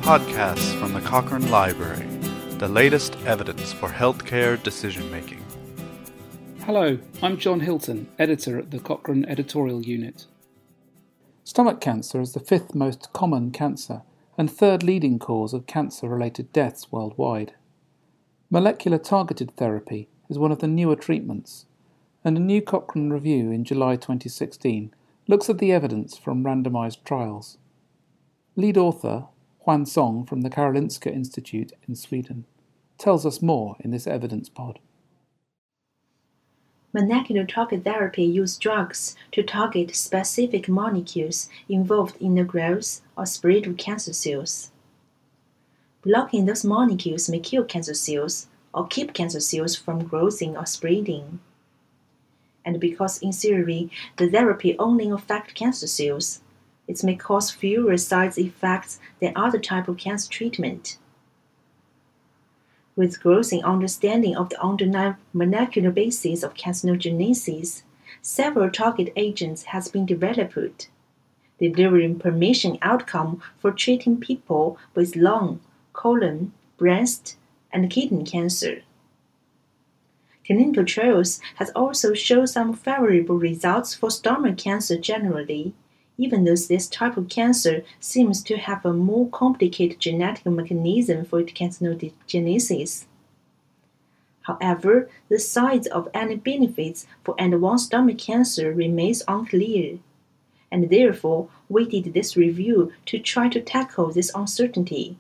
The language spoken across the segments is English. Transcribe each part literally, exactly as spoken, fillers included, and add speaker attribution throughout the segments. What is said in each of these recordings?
Speaker 1: Podcasts from the Cochrane Library, the latest evidence for healthcare decision-making.
Speaker 2: Hello, I'm John Hilton, editor at the Cochrane Editorial Unit. Stomach cancer is the fifth most common cancer and third leading cause of cancer-related deaths worldwide. Molecular targeted therapy is one of the newer treatments, and a new Cochrane review in July twenty sixteen looks at the evidence from randomized trials. Lead author Juan Song from the Karolinska Institute in Sweden tells us more in this evidence pod.
Speaker 3: Molecular target therapy uses drugs to target specific molecules involved in the growth or spread of cancer cells. Blocking those molecules may kill cancer cells or keep cancer cells from growing or spreading. And because in theory the therapy only affects cancer cells, it may cause fewer side effects than other types of cancer treatment. With growing understanding of the underlying molecular basis of carcinogenesis, several target agents have been developed, delivering promising outcome for treating people with lung, colon, breast, and kidney cancer. Clinical trials have also shown some favorable results for stomach cancer generally, even though this type of cancer seems to have a more complicated genetic mechanism for its carcinogenesis. However, the size of any benefits for advanced stomach cancer remains unclear, and therefore we did this review to try to tackle this uncertainty.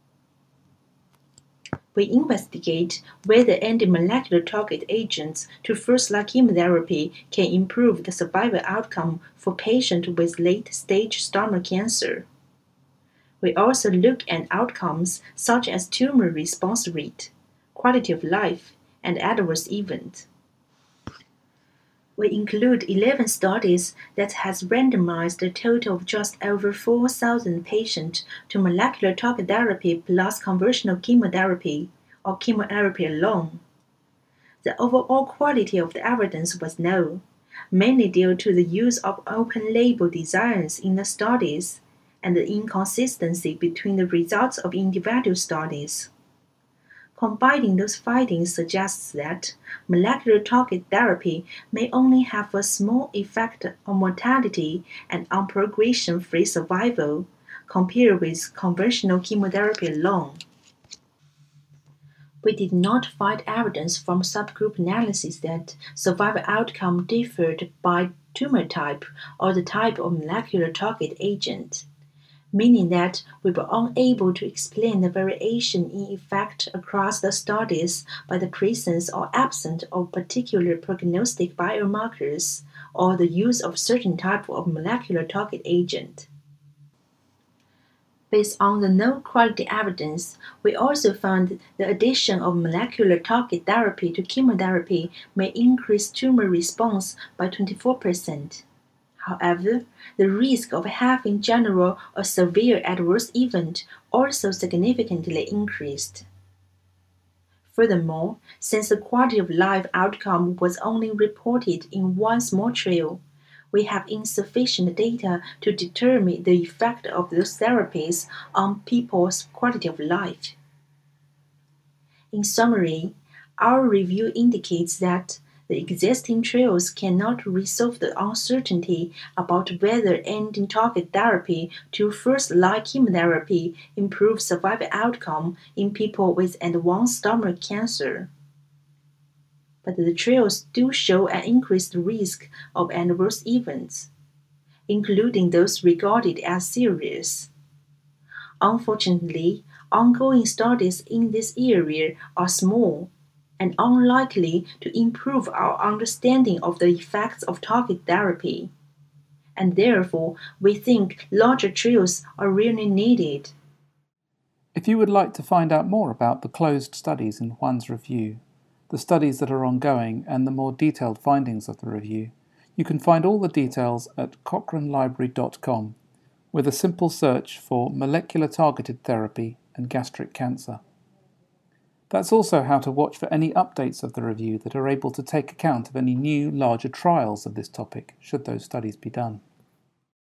Speaker 3: We investigate whether anti-molecular target agents to first-line chemotherapy can improve the survival outcome for patients with late-stage stomach cancer. We also look at outcomes such as tumor response rate, quality of life, and adverse events. We include eleven studies that has randomized a total of just over four thousand patients to molecular target therapy plus conventional chemotherapy or chemotherapy alone. The overall quality of the evidence was low, mainly due to the use of open-label designs in the studies and the inconsistency between the results of individual studies. Combining those findings suggests that molecular target therapy may only have a small effect on mortality and on progression-free survival compared with conventional chemotherapy alone. We did not find evidence from subgroup analysis that survival outcome differed by tumor type or the type of molecular target agent, meaning that we were unable to explain the variation in effect across the studies by the presence or absence of particular prognostic biomarkers or the use of certain type of molecular target agent. Based on the low-quality evidence, we also found the addition of molecular target therapy to chemotherapy may increase tumor response by twenty-four percent. However, the risk of having general or severe adverse event also significantly increased. Furthermore, since the quality of life outcome was only reported in one small trial, we have insufficient data to determine the effect of those therapies on people's quality of life. In summary, our review indicates that the existing trials cannot resolve the uncertainty about whether anti-target therapy to first-line chemotherapy improves survival outcome in people with advanced stomach cancer. But the trials do show an increased risk of adverse events, including those regarded as serious. Unfortunately, ongoing studies in this area are small and unlikely to improve our understanding of the effects of target therapy, and therefore we think larger trials are really needed.
Speaker 2: If you would like to find out more about the closed studies in Juan's review, the studies that are ongoing and the more detailed findings of the review, you can find all the details at cochrane library dot com with a simple search for molecular targeted therapy and gastric cancer. That's also how to watch for any updates of the review that are able to take account of any new, larger trials of this topic, should those studies be done.